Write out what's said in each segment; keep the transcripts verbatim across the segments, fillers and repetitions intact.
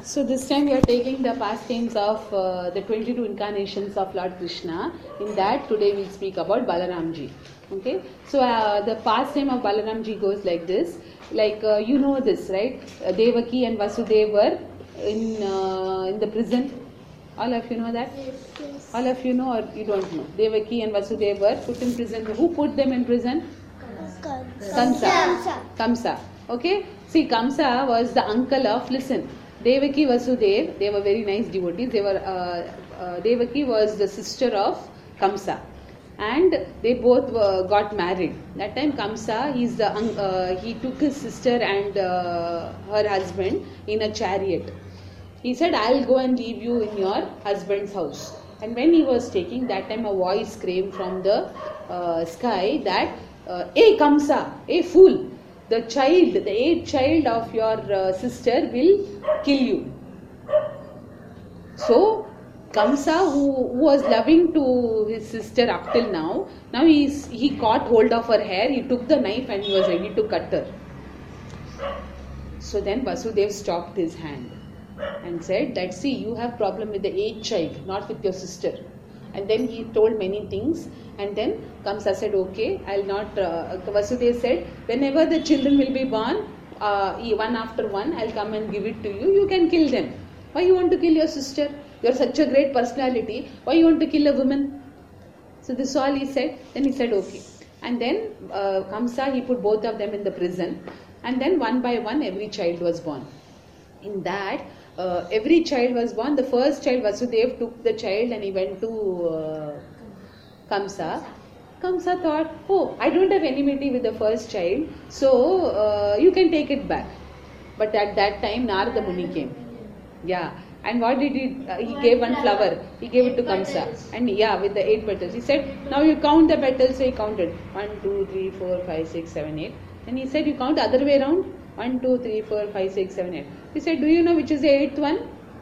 So this time we are taking the pastimes of uh, the twenty-two incarnations of Lord Krishna. In that today we will speak about Balaramji. Okay. So uh, the pastime of Balaramji goes like this. Like uh, you know this, right? Uh, Devaki and Vasudeva were in uh, in the prison. All of you know that? Yes, yes. All of you know or you don't know? Devaki and Vasudeva were put in prison. Who put them in prison? Kamsa. Kamsa. Kamsa. Okay. See, Kamsa was the uncle of, listen, Devaki Vasudeva, they were very nice devotees. They were, uh, uh, Devaki was the sister of Kamsa. And they both were, got married. That time Kamsa, he's the, uh, he took his sister and uh, her husband in a chariot. He said, I'll go and leave you in your husband's house. And when he was taking, that time a voice came from the uh, sky that, uh, Hey Kamsa, hey fool, the child, the eighth child of your uh, sister will kill you. So, Kamsa, who, who was loving to his sister up till now, now he's, he caught hold of her hair, he took the knife and he was ready to cut her. So then Vasudeva stopped his hand and said that, see, you have problem with the eighth child, not with your sister. And then he told many things, and then Kamsa said, okay, I'll not, uh, Vasudeva said, whenever the children will be born, uh, one after one, I'll come and give it to you, you can kill them. Why you want to kill your sister? You're such a great personality, why you want to kill a woman? So this all he said, then he said, okay. And then uh, Kamsa, he put both of them in the prison, and then one by one, every child was born. In that, Uh, every child was born. The first child, Vasudeva, took the child and he went to uh, Kamsa. Kamsa thought, oh, I don't have enmity with the first child, so uh, you can take it back. But at that time, Narada Muni came. Yeah. And what did he? Uh, he gave one flower. He gave it to Kamsa. And yeah, with the eight petals. He said, now you count the petals. So he counted. One, two, three, four, five, six, seven, eight. And he said, you count the other way around. One, two, three, four, five, six, seven, eight. He said, do you know which is the eighth one?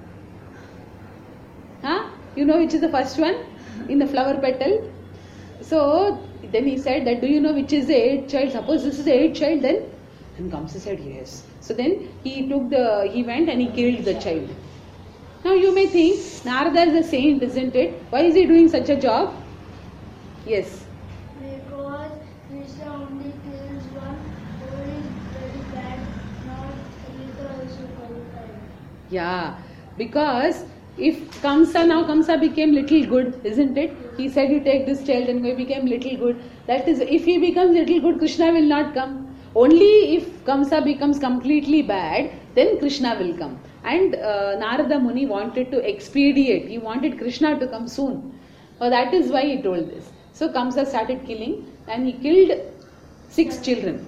Huh? You know which is the first one? In the flower petal? So, then he said that, do you know which is the eighth child? Suppose this is the eighth child then? And Kamsa said, yes. So then he took the, he went and he killed the child. Now you may think, Narada is a saint, isn't it? Why is he doing such a job? Yes. Because Krishna only kills one, who is very bad, not little also qualified. Yeah, because if Kamsa, now Kamsa became little good, isn't it? He said, you take this child and he became little good. That is, if he becomes little good, Krishna will not come. Only if Kamsa becomes completely bad, then Krishna will come. And uh, Narada Muni wanted to expedite. He wanted Krishna to come soon. So that is why he told this. So Kamsa started killing and he killed six children.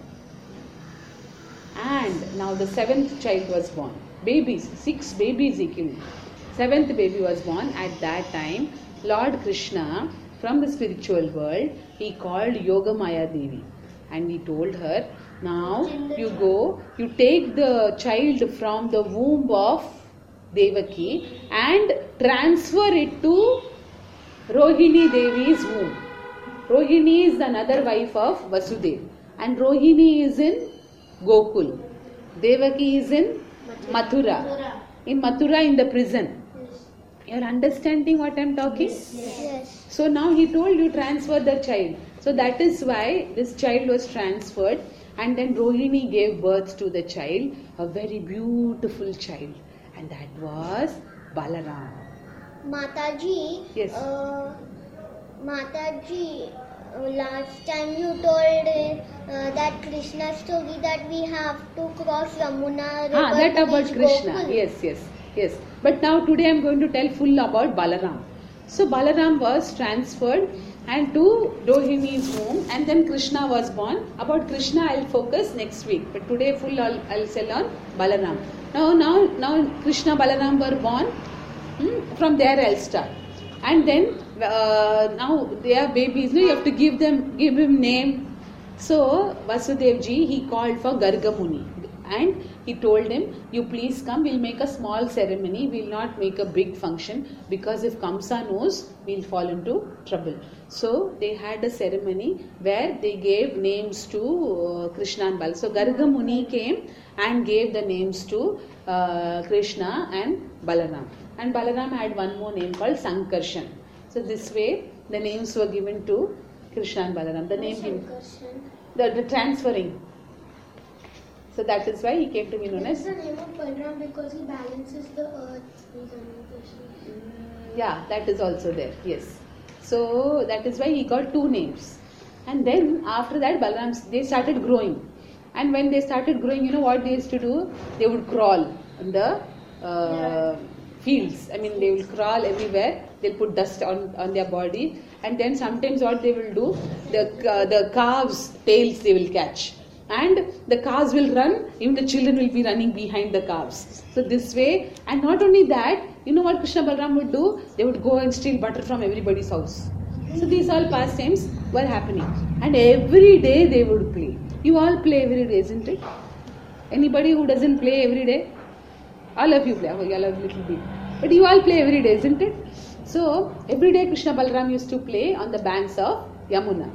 And now the seventh child was born. Babies, six babies he killed. Seventh baby was born. At that time, Lord Krishna, from the spiritual world, he called Yogamaya Devi. And he told her, now you go, you take the child from the womb of Devaki and transfer it to Rohini Devi's womb. Rohini is another wife of Vasudeva. And Rohini is in Gokul. Devaki is in Mathura. In Mathura, in the prison. Yes. You are understanding what I am talking? Yes. So now he told you transfer the child. So that is why this child was transferred. And then Rohini gave birth to the child, a very beautiful child. And that was Balaram. Mataji, Yes. uh, Mataji, uh, last time you told uh, that Krishna story that we have to cross Yamuna river. Ah, that to about reach Krishna. Gokul. Yes, yes, yes. But now today I am going to tell full about Balaram. So Balaram was transferred and to Rohini's womb, and then Krishna was born. About Krishna I will focus next week. But today full I will tell on Balaram. Now, now, now Krishna, Balaram were born. Hmm, from there I will start. And then uh, now they are babies. No, you have to give them, give him name. So Vasudevji, he called for Garga Muni. And he told him, you please come, we'll make a small ceremony, we'll not make a big function, because if Kamsa knows, we'll fall into trouble. So they had a ceremony where they gave names to uh, Krishna and Bal. So Garga Muni came and gave the names to uh, Krishna and Balaram. And Balaram had one more name called Sankarshan. So this way the names were given to Krishna and Balaram. The name given, the, the transferring. So that is why he came to be known as. It's the name of Balaram because he balances the earth. Yeah, that is also there. Yes. So that is why he got two names. And then after that, Balaram, they started growing. And when they started growing, you know what they used to do? They would crawl in the uh, fields. I mean, they will crawl everywhere. They'll put dust on, on their body. And then sometimes what they will do, the uh, the calves' tails they will catch. And the calves will run, even the children will be running behind the calves. So this way, and not only that, you know what Krishna Balaram would do? They would go and steal butter from everybody's house. So these all pastimes were happening. And every day they would play. You all play every day, isn't it? Anybody who doesn't play every day? All of you play. Oh, you all have a little bit. But you all play every day, isn't it? So every day Krishna Balaram used to play on the banks of Yamuna.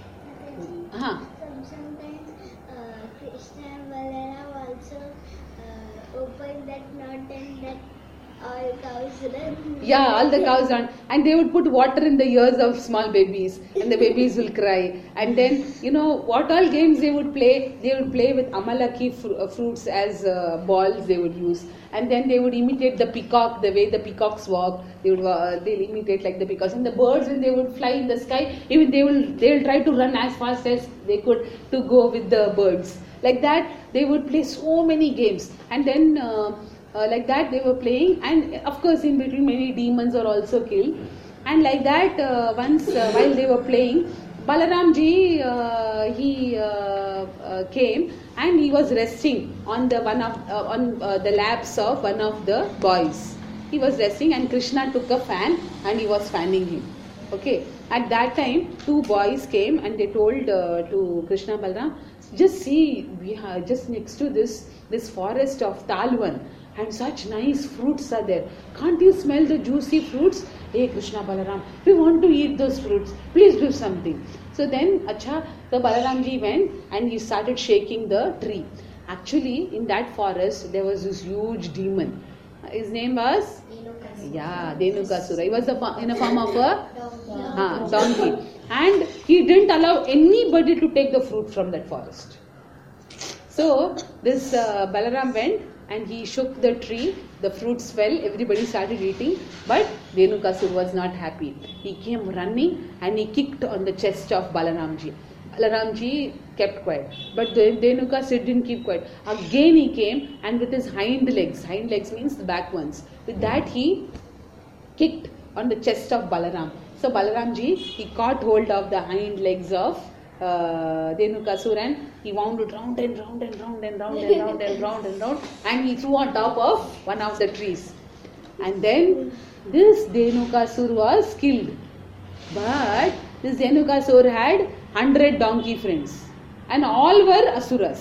Uh-huh. Sometimes uh, Krishna and Balaram also uh, open that knot and that all cows run. Yeah, all the cows run. And they would put water in the ears of small babies. And the babies will cry. And then, you know, what all games they would play? They would play with amalaki fr- uh, fruits as uh, balls they would use. And then they would imitate the peacock, the way the peacocks walk. They would uh, they'll imitate like the peacocks. And the birds, when they would fly in the sky, even they will they'll try to run as fast as they could to go with the birds. Like that, they would play so many games. And then uh, uh, like that they were playing. And of course, in between many demons are also killed. And like that, uh, once uh, while they were playing, Balaramji uh, he uh, uh, came and he was resting on the one of uh, on uh, the laps of one of the boys. He was resting, and Krishna took a fan and he was fanning him. Okay. At that time, two boys came and they told uh, to Krishna Balaram, just see, we have just next to this this forest of Talwan, and such nice fruits are there. Can't you smell the juicy fruits? Hey Krishna Balaram, we want to eat those fruits. Please do something. So then, acha, the Balaramji went and he started shaking the tree. Actually, in that forest, there was this huge demon. His name was? Yeah, Dhenukasura. He was the, in a form of a uh, donkey. And he didn't allow anybody to take the fruit from that forest. So, this uh, Balaram went and he shook the tree, the fruits fell, everybody started eating, but Dhenukasura was not happy. He came running and he kicked on the chest of Balaramji. Balaramji kept quiet, but Dhenukasura didn't keep quiet. Again he came and with his hind legs, hind legs means the back ones, with that he kicked on the chest of Balaram. So Balaramji, he caught hold of the hind legs of Uh, Dhenukasura and he wound it round and round and round and round and round and round and round and he threw on top of one of the trees. And then this Dhenukasura was killed. But this Dhenukasura had hundred donkey friends and all were asuras.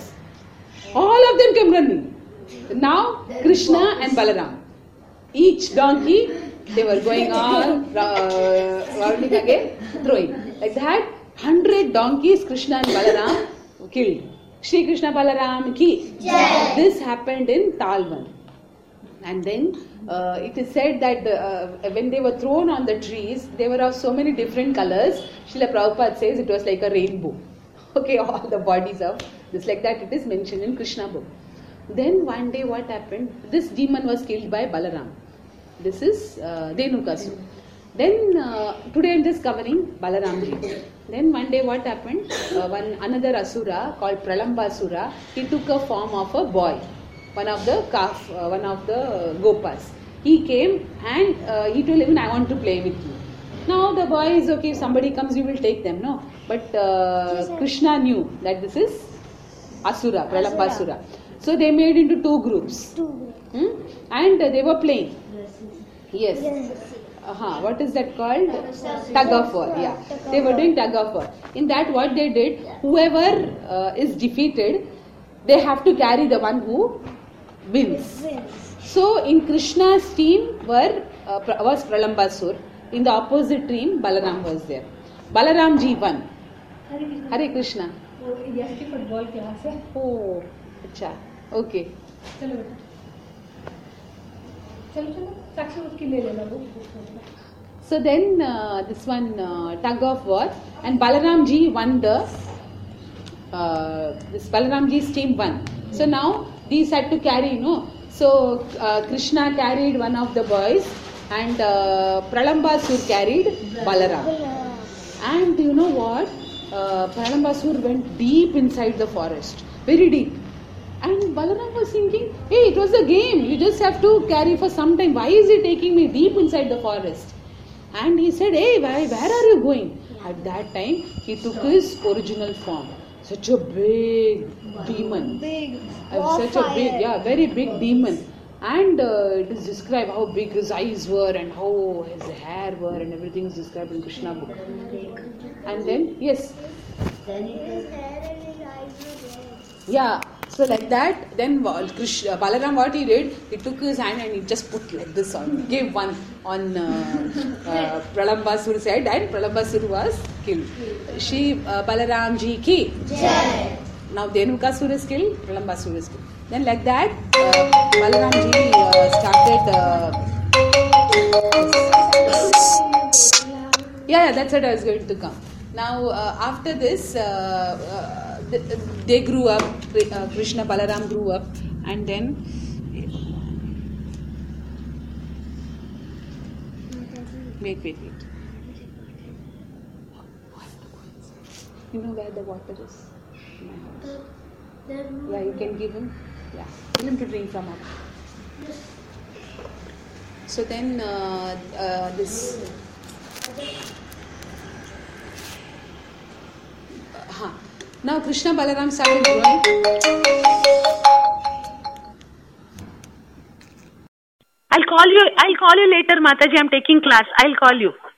All of them came running. Now Krishna and Balaram, each donkey, they were going on uh, rounding again, throwing like that. Hundred donkeys Krishna and Balaram killed. Shri Krishna Balaram ki. Jai. This happened in Talwan. And then uh, it is said that uh, when they were thrown on the trees, they were of so many different colors. Srila Prabhupada says it was like a rainbow. Okay, all the bodies of this, like that it is mentioned in Krishna book. Then one day what happened? This demon was killed by Balaram. This is uh, Dhenukasura. Then uh, today I am just covering Balaramji. Then one day what happened? Uh, one another asura called Pralambasura, he took a form of a boy, one of the calf, uh, one of the gopas. He came and uh, he told him, I want to play with you. Now the boy is okay, if somebody comes, you will take them, no? But uh, Krishna knew that this is asura, Pralambasura. So they made into two groups. Hmm? And uh, they were playing. Yes. yes. Uh-huh. What is that called? Tug of war. Yeah. They were doing tug of war. In that what they did, whoever uh, is defeated, they have to carry the one who wins. So in Krishna's team were uh, was Pralambasur. In the opposite team, Balaram was there. Balaramji won. Hare Krishna. Yesterday football class. Oh, acha. Okay. So then uh, this one uh, tug of war, and Balaram ji won the uh, this Balaram ji's team won. So now these had to carry, you know. So uh, Krishna carried one of the boys, and uh, Pralambasur carried Balaram. And you know what? Uh, Pralambasur went deep inside the forest, very deep. And Balaram was thinking, hey, it was a game. You just have to carry for some time. Why is he taking me deep inside the forest? And he said, hey, why, where are you going? At that time, he took his original form. Such a big demon. Big. Uh, such a big, yeah, very big demon. And uh, it is described how big his eyes were and how his hair were, and everything is described in Krishna book. And then, yes. His hair and his eyes were red. Yeah. So like that, then Krishna, Balaram, what he did, he took his hand and he just put like this on, he gave one on uh, uh, Pralambasura's head, and Pralambasura was killed. She, uh, Balaram ji ki Jai. Now Dhenukasura is killed, Pralambasura is killed. Then like that, uh, Balaram ji uh, started. Uh, yeah, yeah, that's what I was going to come. Now uh, after this, uh, uh, they grew up. Uh, Krishna, Balaram grew up, and then wait, wait, wait. You know where the water is? Yeah, you can give him. Yeah, tell him to drink from up. So then uh, uh, this. Uh, huh. Now Krishna Balaram started growing. I'll call you. I'll call you later, Mataji. I'm taking class. I'll call you.